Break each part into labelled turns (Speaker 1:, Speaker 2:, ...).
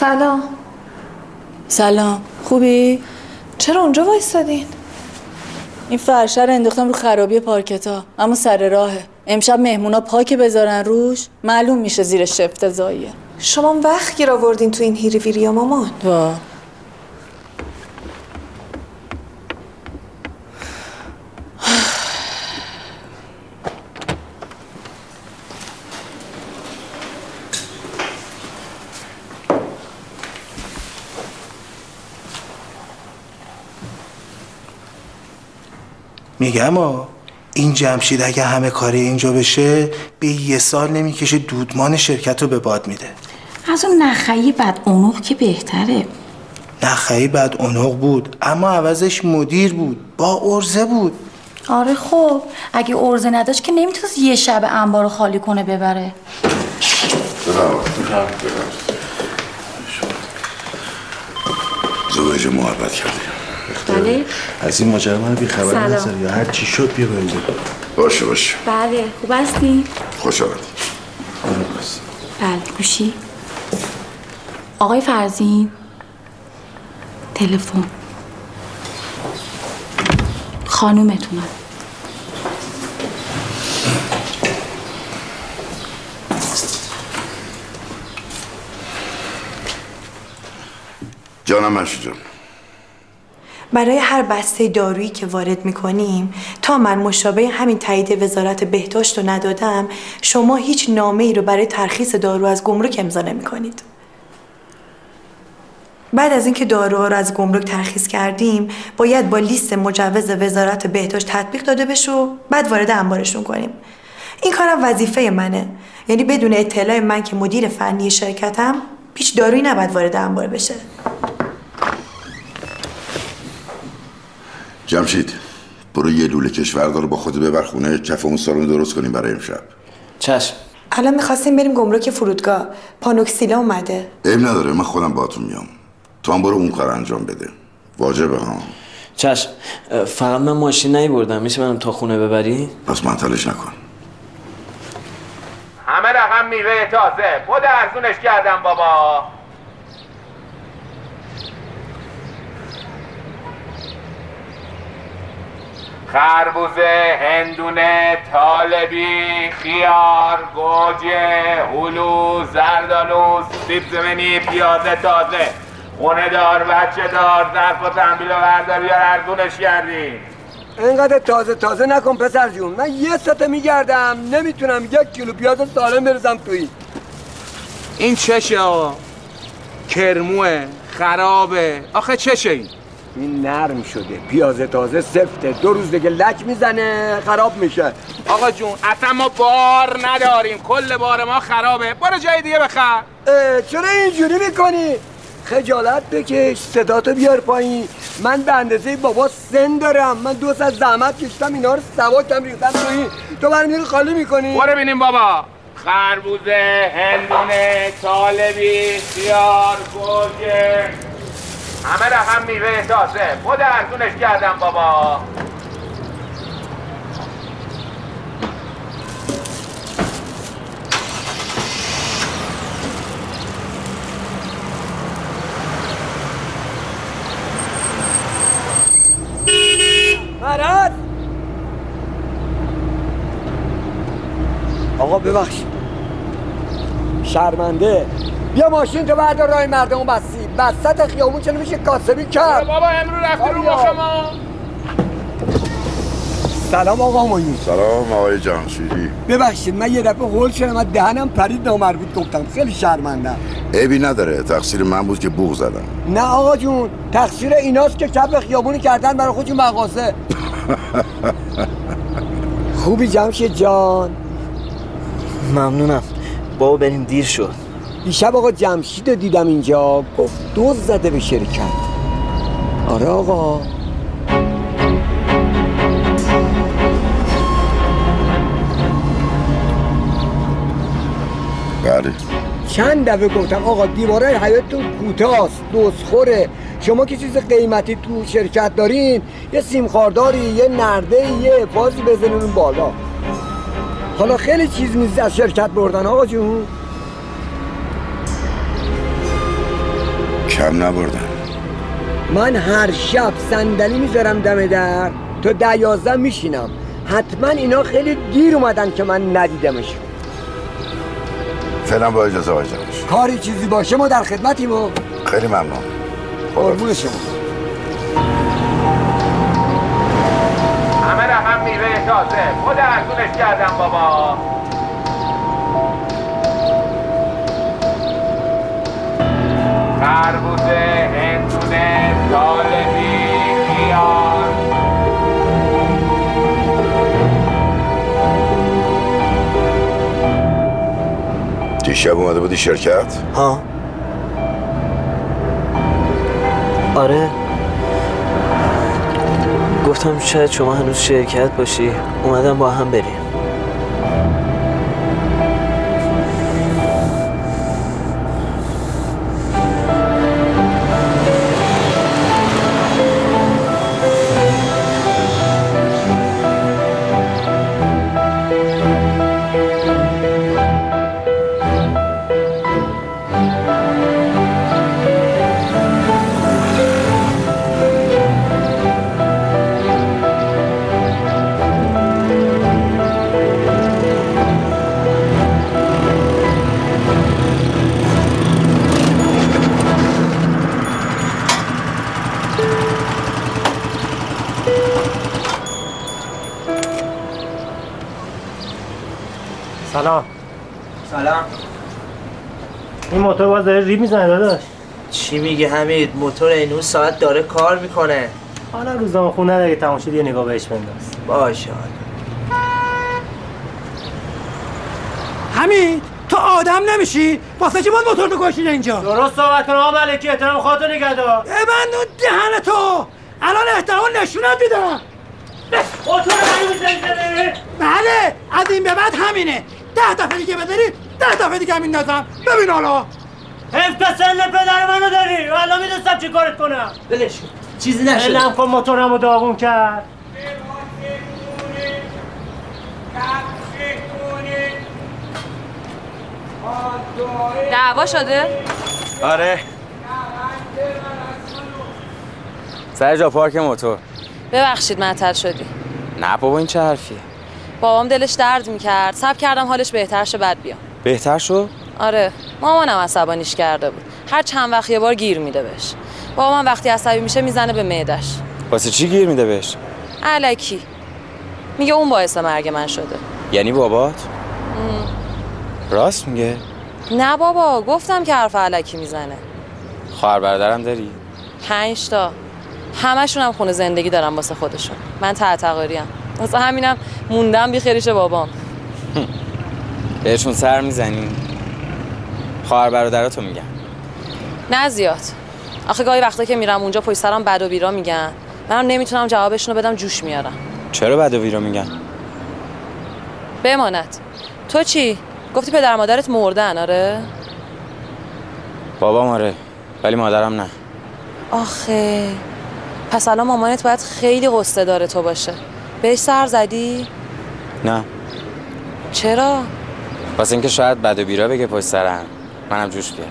Speaker 1: سلام.
Speaker 2: سلام، خوبی؟
Speaker 1: چرا اونجا وایسادین؟
Speaker 2: این فرشه رو انداختم رو خرابی پارکتا، اما سر راهه. امشب مهمونا پاک بذارن روش، معلوم میشه زیر شفت زاییه.
Speaker 1: شما وقت گیر آوردین تو این هیری ویری مامان.
Speaker 2: وا
Speaker 3: میگم این جمشید اگه همه کاری اینجا بشه به 1 سال نمیکشه دودمان شرکت رو به باد میده.
Speaker 4: از اون نخعی بد اونوق که بهتره.
Speaker 3: نخعی بد اونوق بود اما عوضش مدیر بود، با عرضه بود.
Speaker 4: آره خب اگه عرضه نداشت که نمیتونست یه شب انبار رو خالی کنه ببره.
Speaker 5: زوج محبت کردیم.
Speaker 6: بله.
Speaker 5: از این ماجرا من بی خبر نذاری یا هر چی شد بیا بریم. باشه.
Speaker 6: بله خوب هستی؟
Speaker 5: خوش آمدی.
Speaker 6: بله گوشی. آقای فرزین تلفن خانومتونم.
Speaker 5: جانم مرشی جان.
Speaker 1: برای هر بسته دارویی که وارد میکنیم تا من مشابه همین تایید وزارت بهداشت رو ندادم شما هیچ نامه‌ای رو برای ترخیص دارو از گمرک امضا نمی‌کنید. بعد از اینکه داروها رو از گمرک ترخیص کردیم باید با لیست مجوز وزارت بهداشت تطبیق داده بشه و بعد وارد انبارشون کنیم. این کارم وظیفه منه، یعنی بدون اطلاع من که مدیر فنی شرکتم هیچ دارویی نباید وارد انبار بشه.
Speaker 5: جمشید برو یه لوله کشور رو با خود ببر خونه، کف اون سالن درست کنیم برای امشب.
Speaker 2: چشم.
Speaker 1: الان میخواستیم بریم گمرک فرودگاه، پانوکسیلا اومده.
Speaker 5: عیب نداره من خودم باهاتون میام. تو هم برو اون کار انجام بده. واجبه ها.
Speaker 7: چشم. فقط من ماشین نیبردم، میشه منم تا خونه ببری؟
Speaker 5: پس منطلش نکن.
Speaker 8: همه رقم میوه تازه، خود ارزونش کردم بابا. خربوزه، هندونه، طالبی، خیار، گوجه، هلو، زردالو، سیب زمینی، پیاز تازه، خونه دار، بچه دار، ظرف و تنبیل و بردار یا ارزونش کردیم.
Speaker 9: اینقدر تازه نکن پسر جون. من یه سطح میگردم نمیتونم 1 کیلو پیاز سالم بریزم توی
Speaker 8: این چشه آقا؟ کرموه، خرابه، آخه چشه این؟
Speaker 9: این نرم شده، پیاز تازه سفته، 2 روز دیگه لک میزنه خراب میشه.
Speaker 8: آقا جون اصلا ما بار نداریم، کل بار ما خرابه، برو جای دیگه بخر.
Speaker 9: چرا اینجوری میکنی؟ خجالت بکش، صداتو بیار پایین. من به اندازه بابا سن دارم، من 2 ساعت زحمت کشتم اینا رو سواکم ریختم توی، تو برای میری خالی میکنی؟
Speaker 8: برو بینیم بابا. خربوزه، هندونه، طالبی، خیار، گوجه، همه رقم میوه تازه، خود ارزونش کردم بابا.
Speaker 9: مرد آقا ببخشید شرمنده، بیا ماشین تو بردار راه مردم بسی، وسط خیابون چه نمیشه کاسبی کرد.
Speaker 8: بابا امرو رفتی رو مخ ما.
Speaker 9: سلام آقا معین.
Speaker 5: سلام آقای جمشیدی.
Speaker 9: ببخشید من یه دفعه هول شدم، من دهنم پرید نامربوط گفتم، خیلی شرمندم.
Speaker 5: عیبی نداره، تقصیر من بود که بوق زدم.
Speaker 9: نه آقا جون تقصیر ایناست که کف خیابونی کردن برای خودشون مغازه. خوبی جمشید جان؟
Speaker 7: ممنونم بابا، بریم دیر شد.
Speaker 9: دیشب آقا جمشید رو دیدم اینجا، گفت دزد زده به شرکت. آره آقا.
Speaker 5: بله.
Speaker 9: چند دفعه گفتم آقا دیوارای حیاتتون کوتاست، دزدخوره. شما که چیز قیمتی تو شرکت دارین، یه سیم خارداری، یه نرده، یه حفاظی بزنین اون بالا. حالا خیلی چیز نیست از شرکت بردن آقا جون.
Speaker 5: کم نبردن.
Speaker 9: من هر شب صندلی میذارم دم در تا 10-11 میشینم. حتما اینا خیلی دیر اومدن که من ندیدمشون.
Speaker 5: فعلا با اجازه آقای جانش.
Speaker 9: کاری چیزی باشه ما در خدمتیم و
Speaker 5: خیلی ممنون.
Speaker 9: قربون شما.
Speaker 8: همه رقم میوه تازه خود ارزونش کردم بابا. خربوزه، هندونه، طالبی، خیار.
Speaker 5: دیشب اومده بودی شرکت؟
Speaker 7: ها آره، گفتم شاید شما هنوز شرکت باشی، اومدم با هم بریم.
Speaker 10: سلام. این موتور باز داره ریب میزنه داداش.
Speaker 7: چی میگه حمید؟ موتور این ساعت داره کار میکنه.
Speaker 10: حالا روزنامه خونه اگه تموم شد یه نگاه بهش بنداز.
Speaker 7: باشه.
Speaker 11: حمید تو آدم نمیشی؟ واسه چی باید موتور تو کشیده اینجا؟
Speaker 10: درست صحبت کن آقا ملکی، احترام خودتو نگه دار.
Speaker 11: ببند اون دهن تو. الان احترام نشونت میدم.
Speaker 10: موتور منو میزنی؟
Speaker 11: بله از این به بعد همینه. 10 دفعه دیگه بذاری 10 دفعه دیگه میندازم. ببین حالا
Speaker 10: حفظ سن پدر منو داری. الان میدونستم چی کارت کنم.
Speaker 7: ولش چیزی نشد.
Speaker 10: علم کن موتورمو داغون کرد.
Speaker 12: دعوا شده؟
Speaker 13: آره. سر جا پارک موتور.
Speaker 12: ببخشید معطل شدی.
Speaker 13: نه بابا این چه حرفیه؟
Speaker 12: بابام دلش درد میکرد. صبر کردم حالش بهتر شه بعد بیام.
Speaker 13: بهتر شد؟
Speaker 12: آره. مامانم عصبانیش کرده بود. هر چند وقت یه بار گیر میده بهش. بابام وقتی عصبی میشه میزنه به معدش.
Speaker 13: واسه چی گیر میده بهش؟
Speaker 12: الکی. میگه اون باعث مرگ من شده.
Speaker 13: یعنی بابات؟ راست میگه؟
Speaker 12: نه بابا، گفتم که حرف الکی میزنه.
Speaker 13: خواهر برادرم داری؟
Speaker 12: 5 تا. همشون هم خونه زندگی دارن واسه خودشون. من تعتقاریم. واسه همینم موندم بی خیریش بابام.
Speaker 13: بهشون سر میزنی؟ خواهر برادراتو میگم.
Speaker 12: نه زیاد. آخه گاهی وقتا که میرم اونجا پشت سرم بد و بیرا میگن. منم نمیتونم جوابشون رو بدم، جوش میارم.
Speaker 13: چرا بد و بیرا میگن؟
Speaker 12: بماند. تو چی؟ گفتی پدر مادرت مردن آره؟
Speaker 13: بابام آره، ولی مادرم نه.
Speaker 12: آخه پس الان مامانت باید خیلی قصه داره تو باشه. بهش سر زدی؟
Speaker 13: نه.
Speaker 12: چرا؟
Speaker 13: واسه اینکه شاید بد و بیرا بگه پشت سرم، منم جوش بیارم.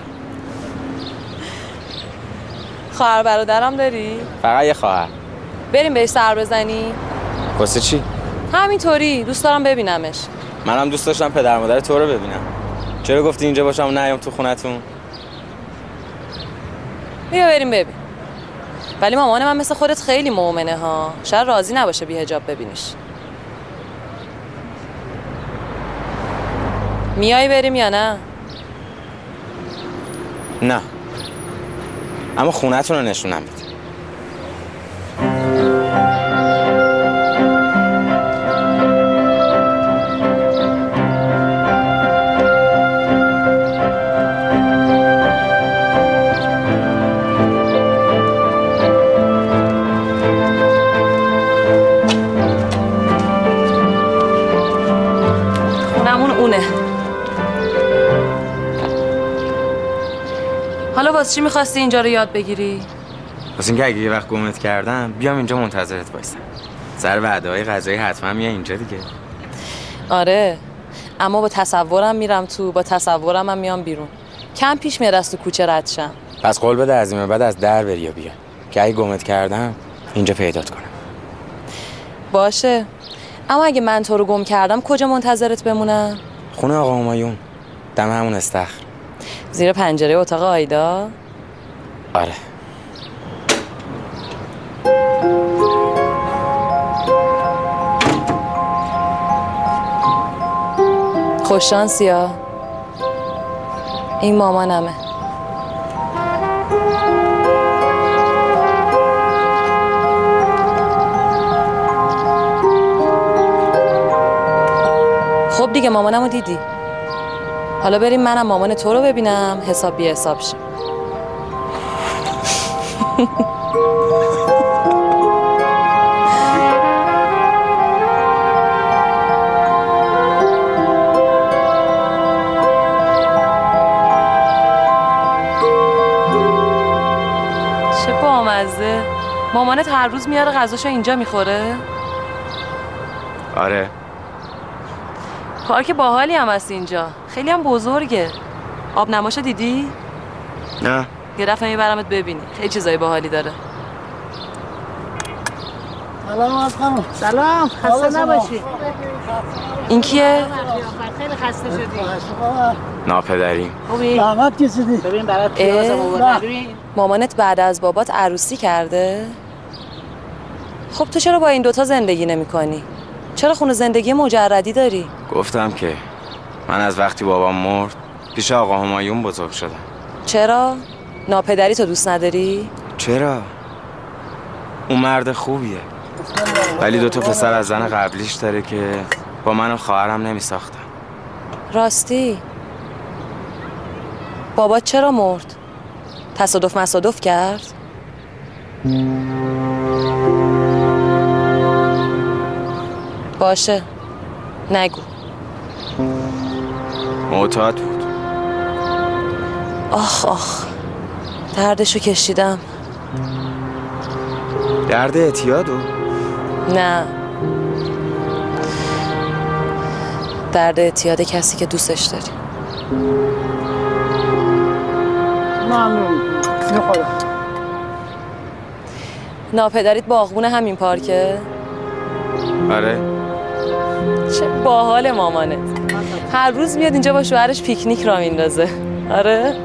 Speaker 12: خواهر برادرم داری؟
Speaker 13: فقط یه خواهر.
Speaker 12: بریم بهش سر بزنی؟
Speaker 13: واسه چی؟
Speaker 12: همینطوری، دوست دارم ببینمش.
Speaker 13: منم دوست داشتم پدر مادر تو رو ببینم. چرا گفتی اینجا باشم و نیام تو خونتون؟
Speaker 12: بیا بریم ببین. ولی مامان من مثل خودت خیلی مؤمنه ها. شاید راضی نباشه بی حجاب ببینیش. میای بریم یا نه؟
Speaker 13: نه. اما خونتون رو نشونم بده.
Speaker 12: حالا واسه چی می‌خواستی اینجا رو یاد بگیری؟
Speaker 13: واسه اینکه اگه یه وقت گمت کردم بیام اینجا منتظرت وایسم. سر وعده‌های غذایی حتما میای اینجا دیگه.
Speaker 12: آره. اما با تصورم میرم تو، با تصورم هم میام بیرون. کم پیش میاد از تو کوچه رد شم.
Speaker 13: پس قول بده از این بعد از در بری یا بیا که اگه گمت کردم اینجا پیدات کنم.
Speaker 12: باشه، اما اگه من تو رو گم کردم کجا منتظرت بمونم؟
Speaker 13: خونه آقا همایون، دم همون استخر.
Speaker 12: زیر پنجره اتاق آیدا؟
Speaker 13: آره.
Speaker 12: خوش شانسی ها. این مامانمه. خب دیگه مامانمو دیدی. حالا بریم منم مامان تو رو ببینم، حساب بی حساب شیم. چه بامزه. مامانت هر روز میاره غذاشو اینجا میخوره؟
Speaker 13: آره.
Speaker 12: پارک باحالی هم هست اینجا، خیلی هم بزرگه. آب نماشو دیدی؟
Speaker 13: نه.
Speaker 12: یه دفعه میبرمت ببینی، خیلی چیزای باحالی داره.
Speaker 11: سلام از خانم. سلام، خسته نباشی.
Speaker 12: این کیه؟
Speaker 11: خیلی خسته شدی.
Speaker 13: ناپدریم.
Speaker 11: خوبی؟ زحمت کشیدی. ببین برات پیازم آوردم.
Speaker 12: مامانت بعد از بابات عروسی کرده؟ خب تو چرا با این دوتا زندگی نمی کنی؟ چرا خونه زندگی مجردی داری؟
Speaker 13: گفتم که من از وقتی بابام مرد پیش آقا همایون بزرگ شدم.
Speaker 12: چرا؟ ناپدری تو دوست نداری؟
Speaker 13: چرا؟ اون مرد خوبیه، ولی دوتا پسر از زن قبلیش داره که با من و خواهرم نمی ساختن.
Speaker 12: راستی؟ بابات چرا مرد؟ تصادف مصادف کرد؟ باشه، نگو.
Speaker 13: معتاد بود.
Speaker 12: آخ آخ، دردشو کشیدم.
Speaker 13: درد اعتیادو؟
Speaker 12: نه، درد اعتیاد کسی که دوستش داری.
Speaker 11: ممنون. میخورم.
Speaker 12: ناپدریت باغبون همین پارکه؟
Speaker 13: آره.
Speaker 12: چه باحال مامانت. هر روز میاد اینجا با شوهرش پیکنیک را میندازه. آره.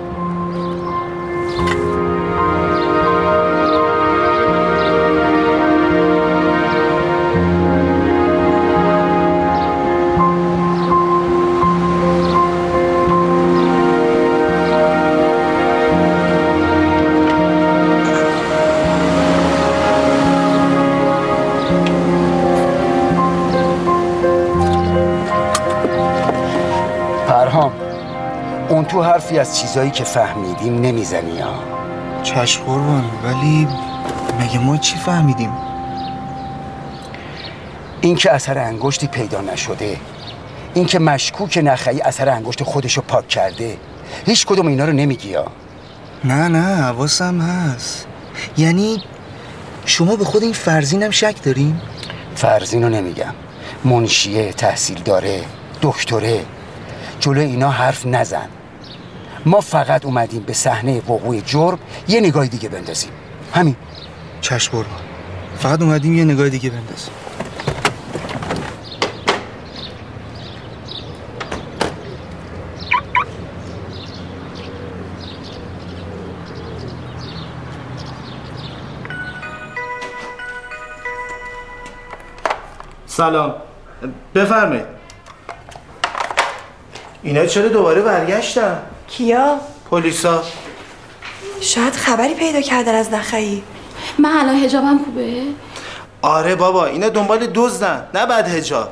Speaker 14: اون تو حرفی از چیزایی که فهمیدیم نمیزنی ها.
Speaker 3: چشم قربان، ولی مگه ما چی فهمیدیم؟
Speaker 14: این که اثر انگشتی پیدا نشده، این که مشکوک نخعی اثر انگشت خودشو پاک کرده، هیچ کدوم اینا رو نمیگی ها.
Speaker 3: نه حواسم هست. یعنی شما به خود این فرزینم شک دارین؟
Speaker 14: فرزینو نمیگم، منشیه، تحصیل داره، دکتره، جلو اینا حرف نزن. ما فقط اومدیم به صحنه وقوع جرم یه نگاه دیگه بندازیم، همین.
Speaker 3: چشم قربان، فقط اومدیم یه نگاه دیگه بندازیم. سلام، بفرمایید. اینا چرا دوباره برگشتن؟
Speaker 1: کیا؟
Speaker 3: پلیسا.
Speaker 1: شاید خبری پیدا کردن از نخعی.
Speaker 6: من الان حجابم خوبه؟
Speaker 3: آره بابا، اینا دنبال دزدن، نه بعد حجاب.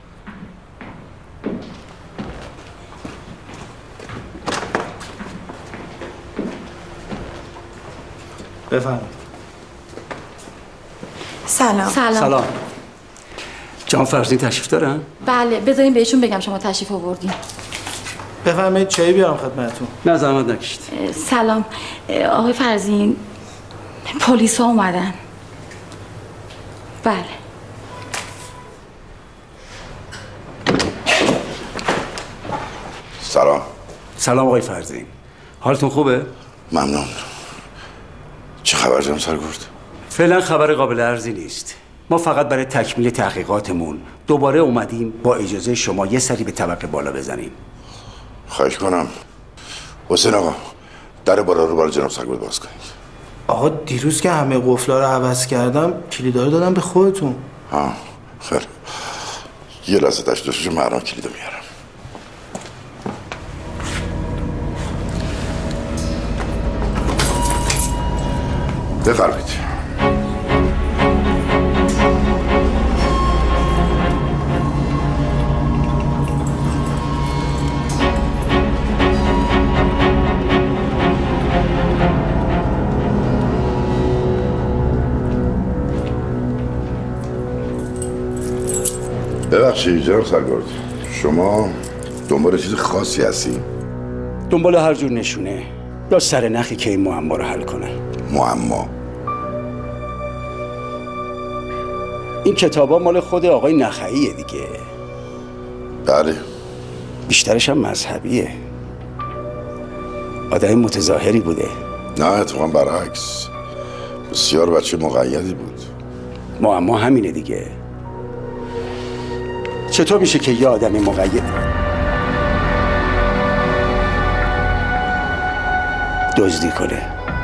Speaker 3: بفرمایید.
Speaker 1: سلام.
Speaker 15: جان فرزین تشریف دارن؟
Speaker 6: بله، بذارین بهشون بگم شما تشریف آوردین.
Speaker 3: بفرمایید چایی بیارم خدمتتون.
Speaker 15: نه زحمت نکشید.
Speaker 6: سلام آقای فرزین، پلیس ها اومدن. بله.
Speaker 5: سلام.
Speaker 15: سلام آقای فرزین، حالتون خوبه؟
Speaker 5: ممنون. خبر جناب سرگرد؟
Speaker 15: فعلا خبر قابل ارزی نیست. ما فقط برای تکمیل تحقیقاتمون دوباره اومدیم با اجازه شما یه سری به طبقه بالا بزنیم.
Speaker 5: خواهش کنم. حسین آقا در بالا رو برای جناب سرگرد باز کنید.
Speaker 3: آقا دیروز که همه قفلا رو عوض کردم کلیدا رو دادم به خودتون.
Speaker 5: خیر یه لحظه تشریف من الان کلیدو میارم. بفرمایید. ببخشید جناب سرگرد، شما دنبال چیز خاصی هستی؟
Speaker 15: دنبال هر جور نشونه یا سر نخی که این معما رو حل کنه.
Speaker 5: معما؟
Speaker 15: این کتابا مال خود آقای نخعیه دیگه.
Speaker 5: بله.
Speaker 15: بیشترش هم مذهبیه. آدم متظاهری بوده.
Speaker 5: نه اتفاقا برعکس، بسیار بچه مقیدی بود.
Speaker 15: معما همینه دیگه. چطور میشه که یه آدم مقید دزدی کنه؟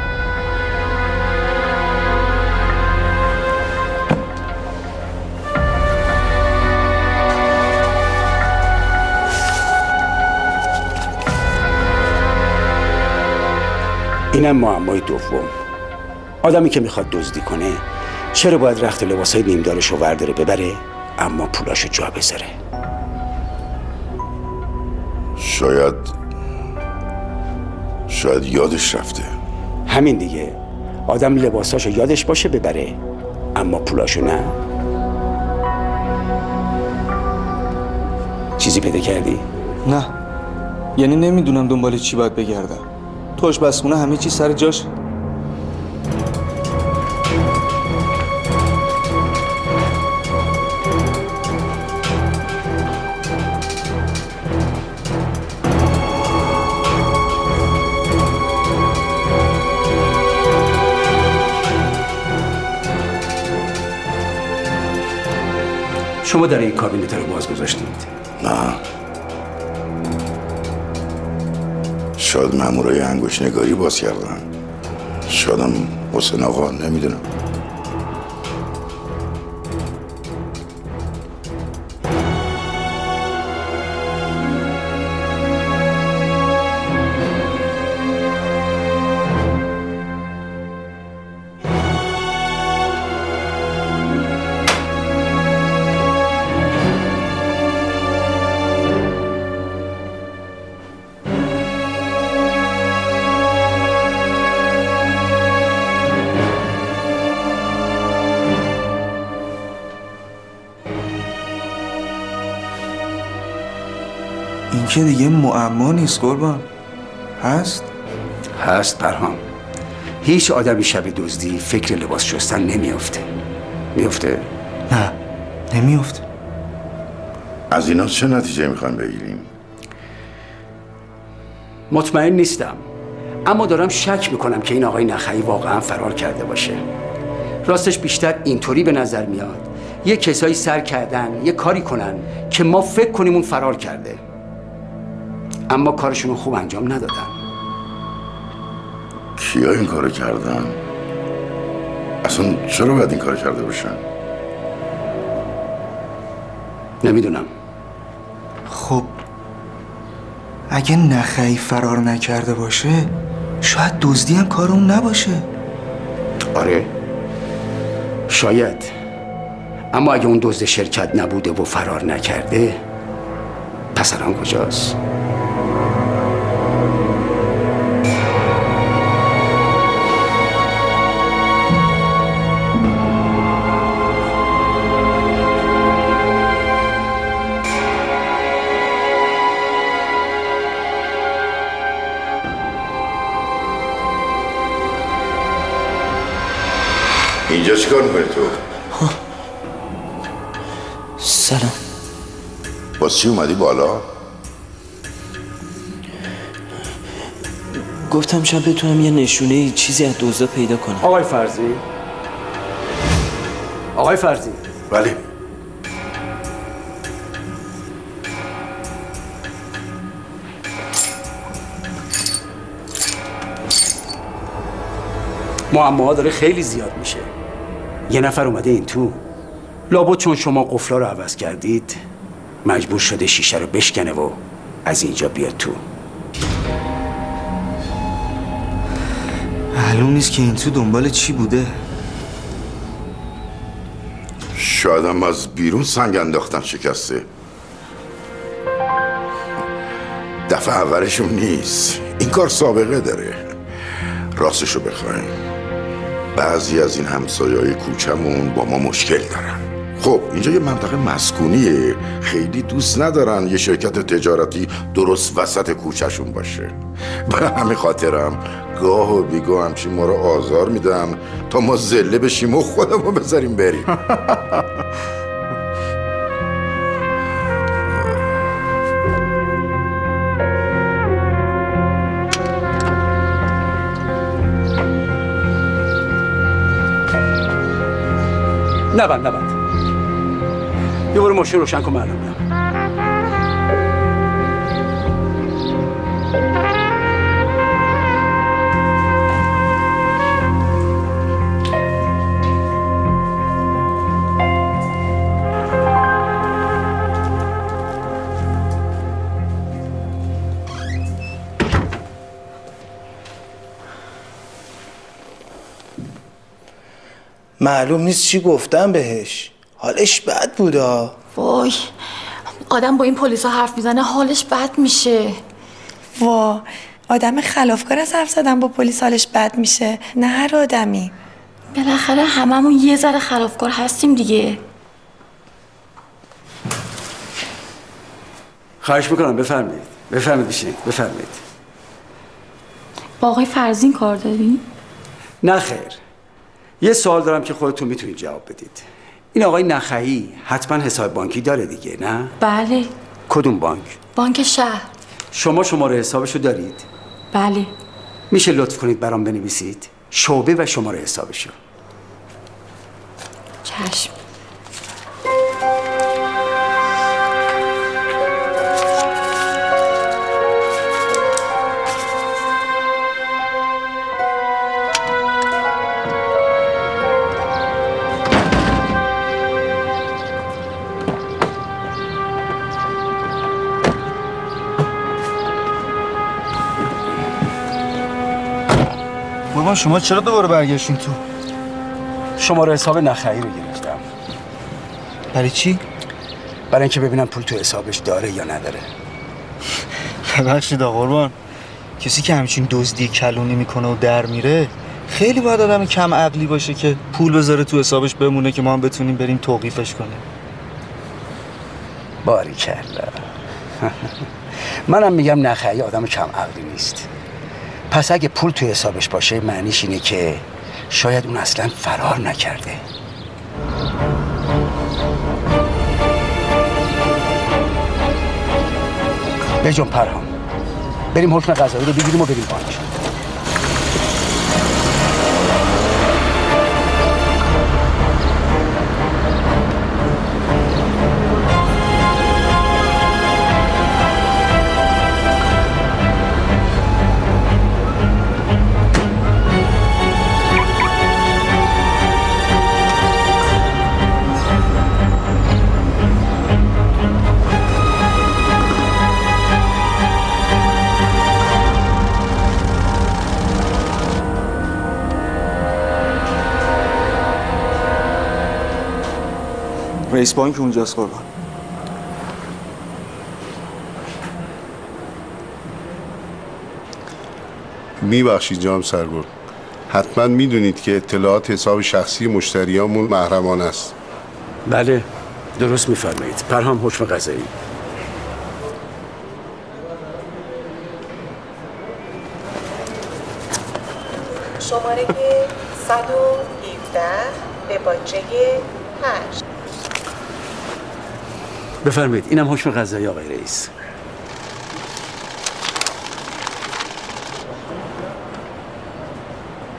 Speaker 15: اینم معمای دوم. آدمی که میخواد دزدی کنه چرا باید رخت لباسای نیمدارش رو ورداره ببره اما پولاشو جا بذاره؟
Speaker 5: شاید یادش رفته.
Speaker 15: همین دیگه. آدم لباساشو یادش باشه ببره اما پولاشو نه. چیزی پیدا کردی؟
Speaker 16: نه، یعنی نمیدونم دنبال چی باید بگردم. تو آشپزخونه همه چی سر جاش.
Speaker 15: شما در این کابینت رو باز گذاشتید؟
Speaker 5: نه، شاید مامورای انگشت نگاری باز کردن. شایدم حسین آقا، نمیدونم.
Speaker 16: این که دیگه معما نیست قربان.
Speaker 15: هست پرهام. هیچ آدمی شب دزدی فکر لباس شستن نمیافته. میافته؟
Speaker 16: نه نمیافته.
Speaker 5: از اینا چه نتیجه میخوایم بگیریم؟
Speaker 15: مطمئن نیستم، اما دارم شک میکنم که این آقای نخعی واقعا فرار کرده باشه. راستش بیشتر اینطوری به نظر میاد یه کسایی سر کردن یه کاری کنن که ما فکر کنیم اون فرار کرده، اما کارشون رو خوب انجام ندادن.
Speaker 5: کیا این کارو کردن؟ اصلا چرا باید این کارو کرده باشن؟
Speaker 15: نمیدونم.
Speaker 16: خب اگه نخعی فرار نکرده باشه شاید دزدی هم کار اون نباشه.
Speaker 15: آره شاید، اما اگه اون دزد شرکت نبوده و فرار نکرده پس الان کجاست؟
Speaker 5: اینجا چیکار میکنی تو؟
Speaker 16: سلام.
Speaker 5: باز چی اومدی بالا؟
Speaker 7: گفتم شاید بتونم یه نشونه چیزی از دزدا پیدا کنم.
Speaker 15: آقای فرزین. آقای فرزین.
Speaker 5: بله.
Speaker 15: معماها داره خیلی زیاد میشه. یه نفر اومده این تو، لابد چون شما قفلا رو عوض کردید مجبور شده شیشه رو بشکنه و از اینجا بیاد تو.
Speaker 16: معلوم نیست که این تو دنبال چی بوده.
Speaker 5: شاید هم از بیرون سنگ انداختن شکسته. دفعه اولشون نیست. این کار سابقه داره. راستشو بخوایم بعضی از این همسایه‌های کوچمون با ما مشکل دارن. خب اینجا یه منطقه مسکونیه، خیلی دوست ندارن یه شرکت تجارتی درست وسط کوچهشون باشه. برای همین خاطرم گاه و بیگاه همچین ما رو آزار میدن تا ما ذله بشیم و خودمو بذاریم بریم.
Speaker 15: نبند یه برو ماشین روشن کن معلوم بیام.
Speaker 3: معلوم نیست چی گفتم بهش. حالش بد بودا.
Speaker 6: وای آدم با این پلیسا حرف میزنه حالش بد میشه.
Speaker 1: وا آدم خلافکار از حرف زدن با پلیس حالش بد میشه، نه هر آدمی.
Speaker 6: بالاخره هممون یه ذره خلافکار هستیم دیگه.
Speaker 15: خواهش میکنم بفرمایید بشینید بفرمایید.
Speaker 6: با آقای فرزین کار داری؟
Speaker 15: نه خیر، یه سوال دارم که خودتون میتونید جواب بدید. این آقای نخعی حتما حساب بانکی داره دیگه، نه؟
Speaker 6: بله.
Speaker 15: کدوم بانک؟
Speaker 6: بانک شهر.
Speaker 15: شما شماره حسابشو دارید؟
Speaker 6: بله.
Speaker 15: میشه لطف کنید برام بنویسید شعبه و شماره حسابشو؟
Speaker 6: چشم.
Speaker 16: بابا شما چرا دوباره برگشتین تو؟
Speaker 15: شماره حساب نخعی رو گرفتم.
Speaker 16: برای چی؟
Speaker 15: برای اینکه ببینم پول تو حسابش داره یا نداره.
Speaker 16: ببخشید آقا قربان، کسی که همچین دزدی کلونی میکنه و در میره خیلی باید آدم کم عقلی باشه که پول بذاره تو حسابش بمونه که ما هم بتونیم بریم توقیفش کنیم.
Speaker 15: باریکلا. منم میگم نخعی آدم کم عقلی نیست. پس اگه پول توی حسابش باشه معنیش اینه که شاید اون اصلا فرار نکرده. بجون پرهام بریم حکم قضایی رو بگیریم و بریم بانک.
Speaker 16: رئیس بانک اونجاست قربان.
Speaker 17: میبخشید جناب سرگرد، حتما میدونید که اطلاعات حساب شخصی مشتریامون محرمانه است.
Speaker 15: بله درست میفرمایید. پرهام حکم قضایی.
Speaker 18: شماره 117 به باجه 8.
Speaker 15: بفرمایید اینم حکم قضایی آقای رئیس.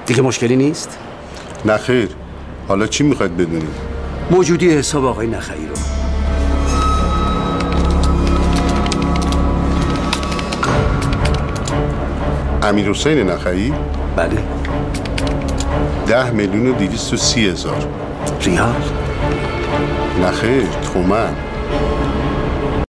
Speaker 15: دیگه مشکلی نیست؟
Speaker 17: نه خیر. حالا چی میخواید بدونید؟
Speaker 15: موجودی حساب آقای نخعی رو.
Speaker 17: امیرحسین نخعی؟
Speaker 15: بله.
Speaker 17: 10,230,000
Speaker 15: ریال؟
Speaker 17: نه خیر، تومن.